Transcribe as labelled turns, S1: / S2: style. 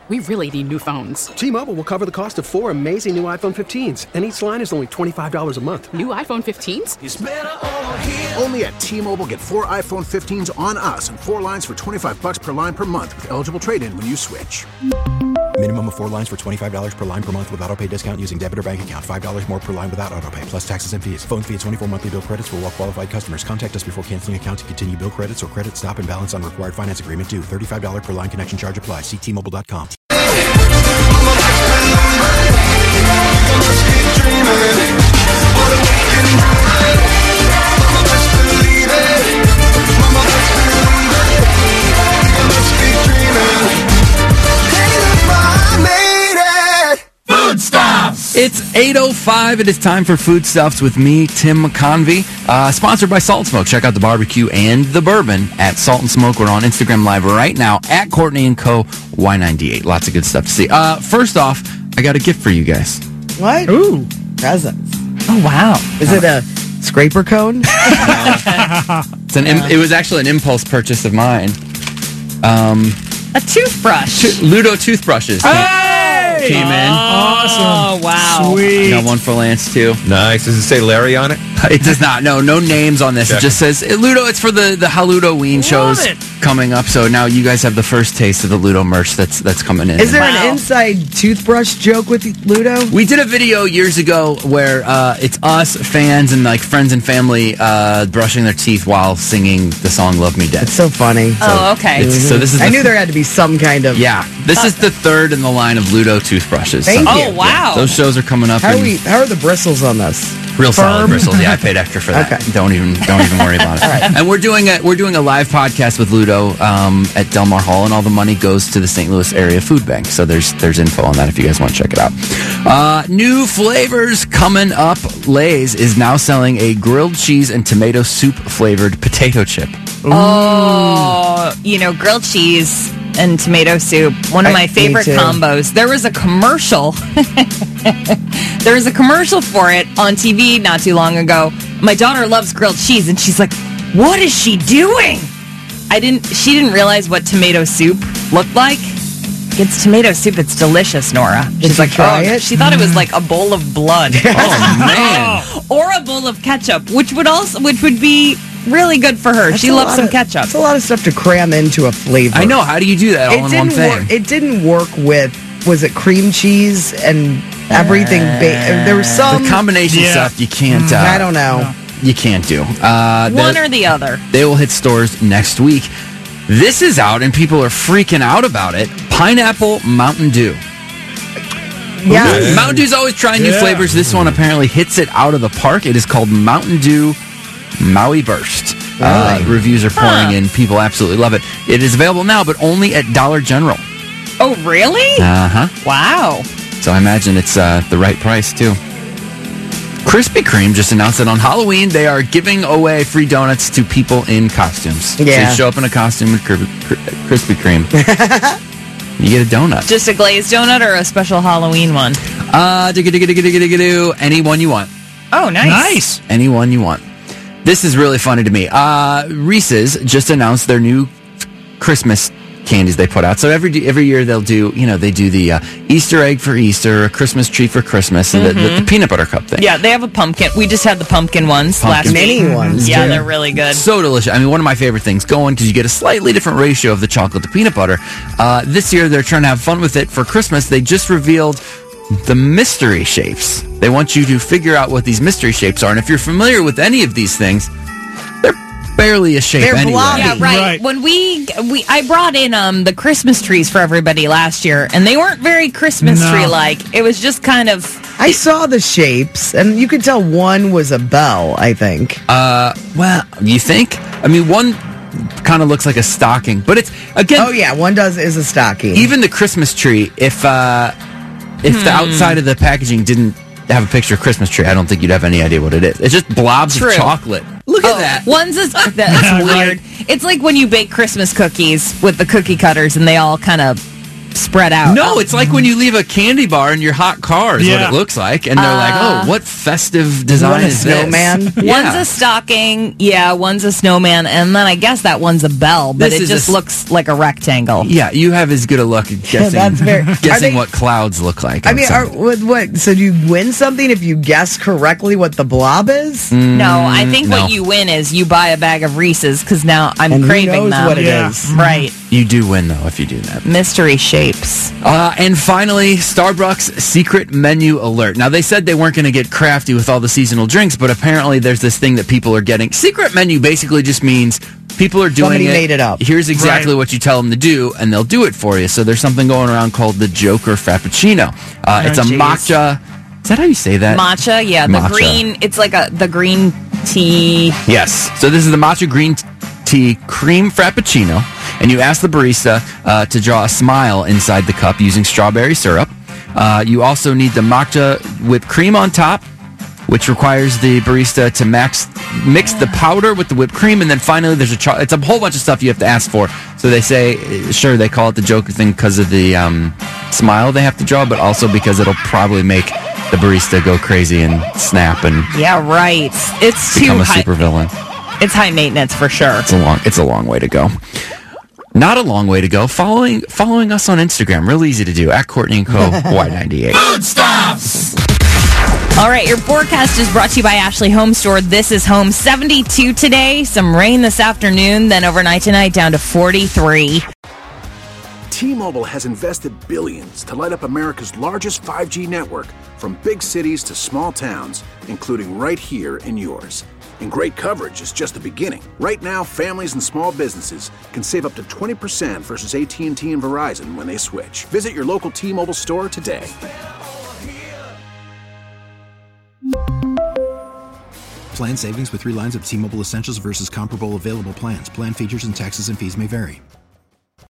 S1: We really need new phones.
S2: T-Mobile will cover the cost of 4 amazing new iPhone 15s, and each line is only $25 a month.
S1: New iPhone 15s?
S3: It's better over here.
S4: Only at T-Mobile, get 4 iPhone 15s on us and 4 lines for $25 per line per month with eligible trade-in when you switch.
S5: Minimum of 4 lines for $25 per line per month with autopay discount using debit or bank account. $5 more per line without autopay, plus taxes and fees. Phone fee at 24 monthly bill credits for well-qualified customers. Contact us before canceling account to continue bill credits or credit stop and balance on required finance agreement due. $35 per line connection charge applies. See T-Mobile.com.
S3: Food Stuffs!
S6: It's 8:05. It is time for Food Stuffs with me, Tim McConvey. Sponsored by Salt and Smoke. Check out the barbecue and the bourbon at Salt and Smoke. We're on Instagram Live right now at Courtney & Co. Y98. Lots of good stuff to see. First off, I got a gift for you guys.
S7: What?
S8: Ooh.
S7: Presents.
S8: Oh, wow.
S7: Is it a scraper cone?
S6: It was actually an impulse purchase of mine.
S8: A toothbrush.
S6: Ludo toothbrushes. Came in.
S8: Awesome. Oh, wow.
S6: Sweet. Got one for Lance, too.
S9: Nice. Does it say Larry on it?
S6: It does not. No names on this. It just says Ludo. It's for the Haludoween shows coming up. So now you guys have the first taste of the Ludo merch that's coming in.
S7: Is there an inside toothbrush joke with Ludo?
S6: We did a video years ago where it's us, fans, and like friends and family brushing their teeth while singing the song "Love Me Dead."
S7: It's so funny.
S8: Okay.
S6: So this is.
S7: I knew there had to be some kind of.
S6: Yeah, this is the third in the line of Ludo toothbrushes.
S7: Thank you.
S8: Oh, wow.
S6: Those shows are coming up.
S7: How are the bristles on this?
S6: Real solid bristles. Yeah, I paid extra for that.
S7: Okay.
S6: Don't even worry about it.
S7: All right.
S6: And we're doing a live podcast with Ludo at Del Mar Hall, and all the money goes to the St. Louis Area Food Bank. So there's info on that if you guys want to check it out. New flavors coming up. Lay's is now selling a grilled cheese and tomato soup flavored potato chip.
S8: Ooh. Oh, grilled cheese and tomato soup. One of my favorite combos. There was a commercial. There was a commercial for it on TV not too long ago. My daughter loves grilled cheese, and she's like, "What is she doing?" She didn't realize what tomato soup looked like. It's tomato soup. It's delicious, Nora. She's like,
S7: try it?
S8: She thought it was like a bowl of blood.
S6: Oh man!
S8: Or a bowl of ketchup, which would be really good for her. She loves some ketchup.
S7: It's a lot of stuff to cram into a flavor.
S6: I know. How do you do that all in one thing?
S7: It didn't work with, was it cream cheese and everything? There was some...
S6: The combination stuff you can't...
S7: I don't know.
S6: You can't do.
S8: One or the other.
S6: They will hit stores next week. This is out, and people are freaking out about it. Pineapple Mountain Dew.
S7: Yeah.
S6: Mountain Dew's always trying new flavors. This one apparently hits it out of the park. It is called Mountain Dew Maui Burst. Reviews are pouring in. People absolutely love it. It is available now, but only at Dollar General.
S8: Oh, really?
S6: Uh-huh.
S8: Wow.
S6: So I imagine it's the right price, too. Krispy Kreme just announced that on Halloween, they are giving away free donuts to people in costumes.
S7: Yeah.
S6: So you show up in a costume with Krispy Kreme. You get a donut.
S8: Just a glazed donut or a special Halloween one?
S6: Any one you want.
S8: Oh, nice.
S6: Any one you want. This is really funny to me. Reese's just announced their new Christmas candies they put out. So every year they'll do, they do the Easter egg for Easter, a Christmas tree for Christmas, and the peanut butter cup thing.
S8: Yeah, they have a pumpkin. We just had the pumpkin ones last week.
S7: Mini ones.
S8: Yeah, they're really good.
S6: So delicious. I mean, one of my favorite things going because you get a slightly different ratio of the chocolate to peanut butter. This year they're trying to have fun with it. For Christmas, they just revealed the mystery shapes. They want you to figure out what these mystery shapes are. And if you're familiar with any of these things, they're barely a shape anyway.
S7: Blobby.
S8: Yeah, right. When I brought in the Christmas trees for everybody last year, and they weren't very Christmas tree-like. It was just kind of...
S7: I saw the shapes, and you could tell one was a bell, I think.
S6: Well, you think? I mean, one kind of looks like a stocking, but it's, again...
S7: Oh, yeah, one is a stocking.
S6: Even the Christmas tree, if the outside of the packaging didn't have a picture of Christmas tree, I don't think you'd have any idea what it is. It's just blobs of chocolate. Look at that.
S8: That's weird. It's like when you bake Christmas cookies with the cookie cutters and they all kind of spread out.
S6: No, it's like when you leave a candy bar in your hot car is what it looks like. And they're like, oh, what festive design is
S7: snowman?
S6: this?
S8: One's a stocking, one's a snowman, and then I guess that one's a bell, but it just looks like a rectangle.
S6: Yeah, you have as good a luck at guessing what clouds look like.
S7: I mean, so do you win something if you guess correctly what the blob is?
S8: No, I think what you win is you buy a bag of Reese's, because now I'm craving
S7: who knows
S8: them.
S7: what it is.
S8: Right.
S6: You do win, though, if you do that.
S8: Mystery shapes.
S6: And finally, Starbucks secret menu alert. Now, they said they weren't going to get crafty with all the seasonal drinks, but apparently there's this thing that people are getting. Secret menu basically just means people are doing
S7: Somebody made it up.
S6: Here's exactly what you tell them to do, and they'll do it for you. So there's something going around called the Joker Frappuccino. It's a matcha. Is that how you say that?
S8: Matcha, yeah.
S6: Matcha.
S8: The green, it's like the green tea.
S6: Yes. So this is the matcha green tea cream frappuccino, and you ask the barista to draw a smile inside the cup using strawberry syrup. You also need the matcha whipped cream on top, which requires the barista to mix the powder with the whipped cream, and then finally there's it's a whole bunch of stuff you have to ask for. So they say, sure, they call it the Joker thing because of the smile they have to draw, but also because it'll probably make the barista go crazy and snap and
S8: It's
S6: become
S8: too
S6: a supervillain.
S8: It's high maintenance for sure.
S6: It's a long way to go. Not a long way to go. Following us on Instagram, real easy to do, at Courtney & Co. Y98.
S3: Food Stuffs!
S8: All right, your forecast is brought to you by Ashley Home Store. This is home. 72 today, some rain this afternoon, then overnight tonight down to 43.
S4: T-Mobile has invested billions to light up America's largest 5G network, from big cities to small towns, including right here in yours. And great coverage is just the beginning. Right now, families and small businesses can save up to 20% versus AT&T and Verizon when they switch. Visit your local T-Mobile store today.
S5: Plan savings with 3 lines of T-Mobile Essentials versus comparable available plans. Plan features and taxes and fees may vary.